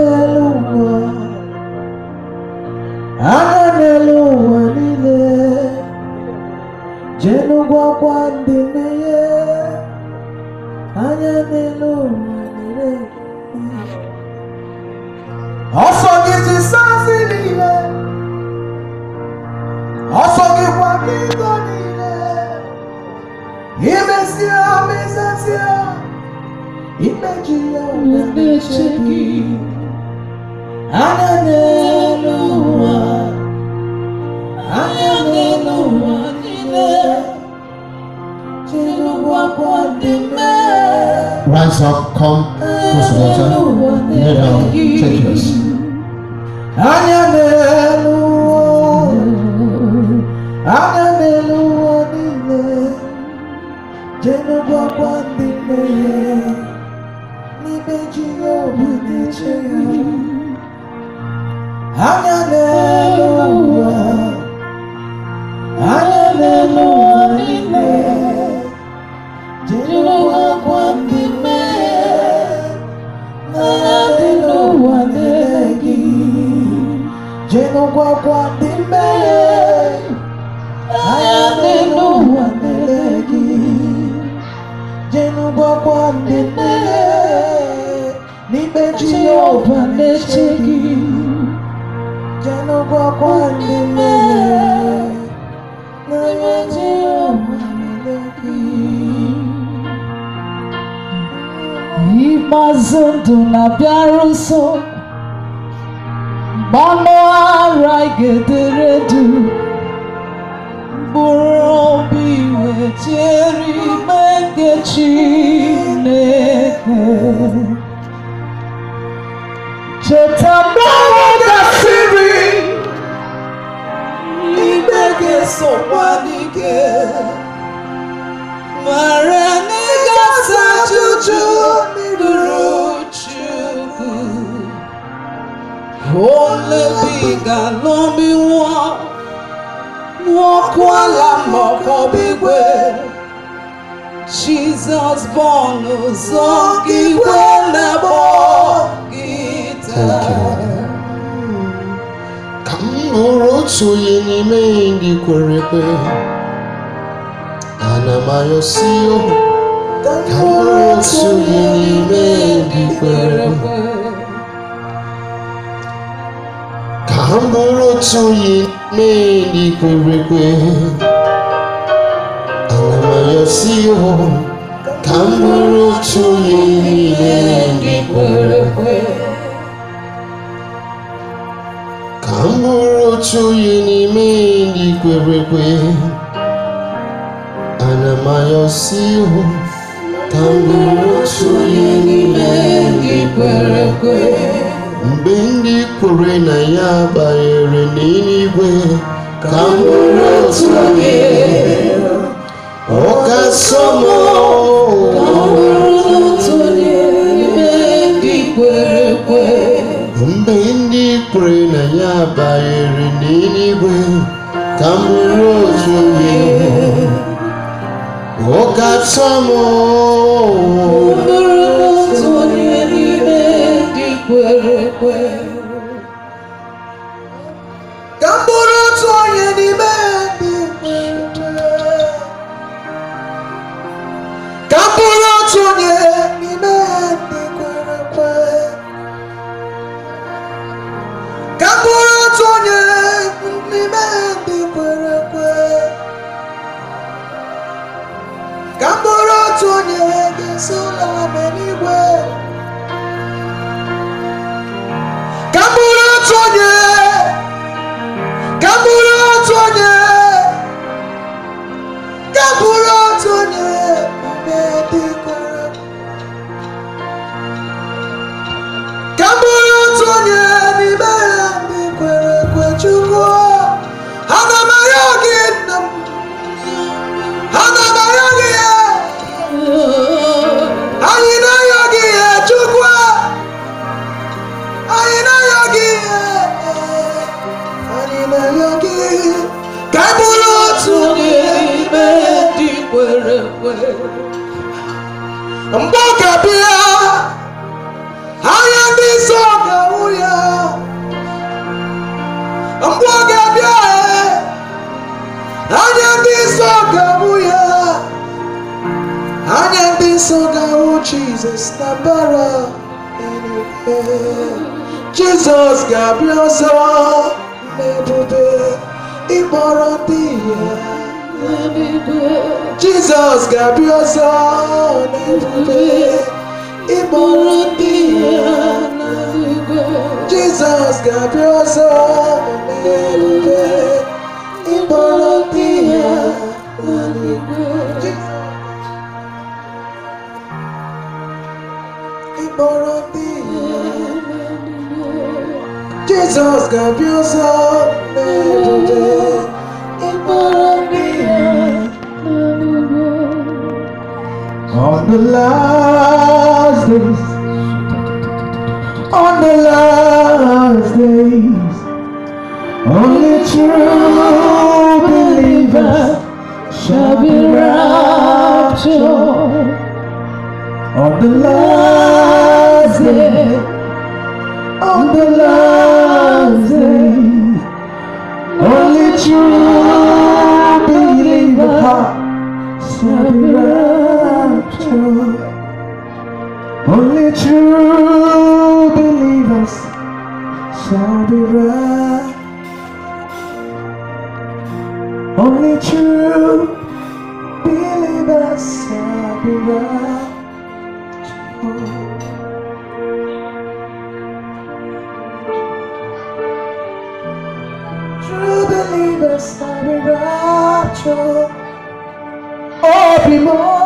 Rise up, come, close the water, kneel down, take yours. Imazunduna biaruso Bono araigederedu Burobi wecheri mengechi neke Chetambawa gasiri Ibege sopanike Marani gasa juju Only biga lomi walk wala moko bigwe Jesus born zongi wala bogita Kamuro tuyini mendi kwerepe Anamayo siyo Kamuro tuyini mendi kwerepe Kamuro tuyini kwerepe Anamayo siyo Kamuro tuyini mendi kwerepe Kamuro tuyini mendi kwerepe Anamayo siyo Kamuro tuyini mendi kwerepe Mbendi kure na ya bayere n'igwe Kamuro tuyini Okasomo Kamuro tuyini mendi kwerekwe Mbendi kure na ya bayere n'igwe Kamuro tuyini Okasomo Kamuro tuyini mendi kwerekwe Kamuro tuyini mendi kwerekwe Kamuro tuyini mendi kwerekwe Kamuro tuyini mendi kwerekwe Kamuro tuyini sula menigwe Kamuro tuyini mendi kwerekwe Kamuro tuyini mendi kwerekwe Chukwu Hanamayogi Hanamayogi Ayina yogi Chukwu Ayina yogi Ayina yogi Kamuro tuyini mendi kwerekwe Mboka bia Aya ndi soga Jesus ga-abịa ọzọ n'ebube ịkpọrọ ndị ya. Jesus ga-abịa ọzọ n'ebube ịkpọrọ ndị ya. Jesus ga-abịa ọzọ n'ebube ịkpọrọ ndị ya. Ịkpọrọ ndị ya. Jesus ga-abịa ọzọ n'ebube ịkpọrọ ndị ya. On the last days, on the last days, only true believers shall be raptured. On the last day, on the last day, only true believers shall be raptured. Only true believers shall be raptured. Only true believers shall be raptured. True believers shall be raptured. Oh, be more.